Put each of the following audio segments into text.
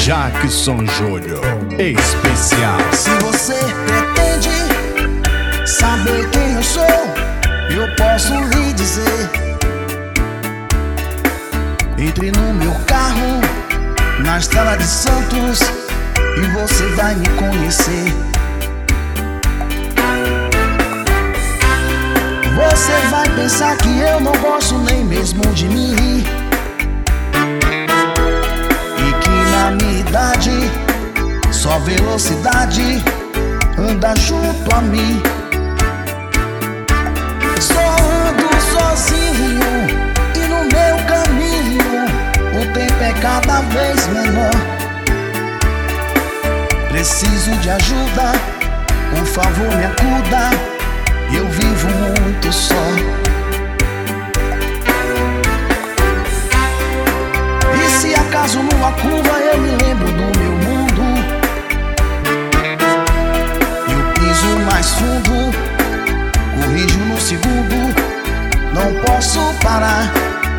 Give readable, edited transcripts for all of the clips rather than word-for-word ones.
Jackson Júnior especial. Se você pretende saber quem eu sou, eu posso lhe dizer. Entre no meu carro, na estrada de Santos, e você vai me conhecer. Você vai pensar que eu não gosto nem mesmo de mim, e que na minha idade só velocidade anda junto a mim. Só ando sozinho e no meu caminho o tempo é cada vez menor. Preciso de ajuda, por favor me acuda, eu vivo muito só. E se acaso numa curva eu me lembro do meu mundo, eu piso mais fundo, corrijo no segundo, não posso parar.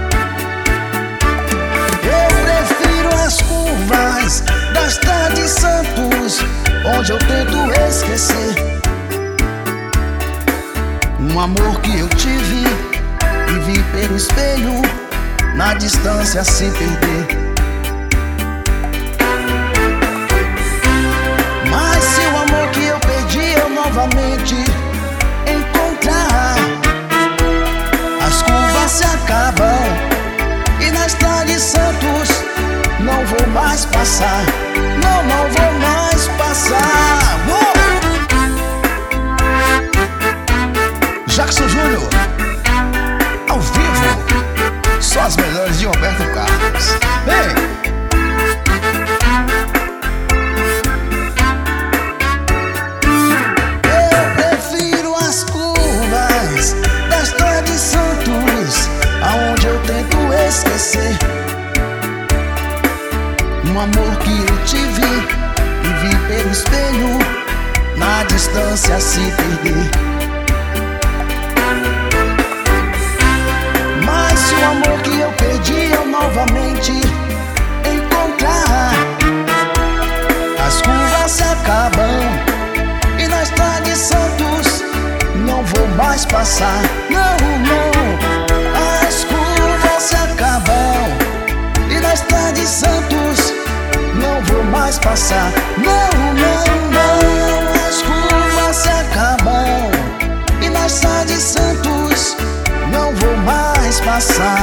Eu prefiro as curvas da estrada de Santos, onde eu tento esquecer um amor que eu tive e vi pelo espelho, na distância se perder. Mas se o amor que eu perdi eu novamente encontrar, as curvas se acabam e na estrada de Santos não vou mais passar. Não, não vou mais passar. Jackson Júnior, ao vivo, só as melhores de Roberto Carlos. Vem! Eu prefiro as curvas da estrada de Santos, aonde eu tento esquecer um amor que eu tive e vi pelo espelho, na distância se perder. O amor que eu perdi eu novamente encontrar, as curvas se acabam e na estrada de Santos não vou mais passar. Não, não, as curvas se acabam e na estrada de Santos não vou mais passar. Não, não, não, as curvas se acabam e na estrada de Santos não vou mais passar.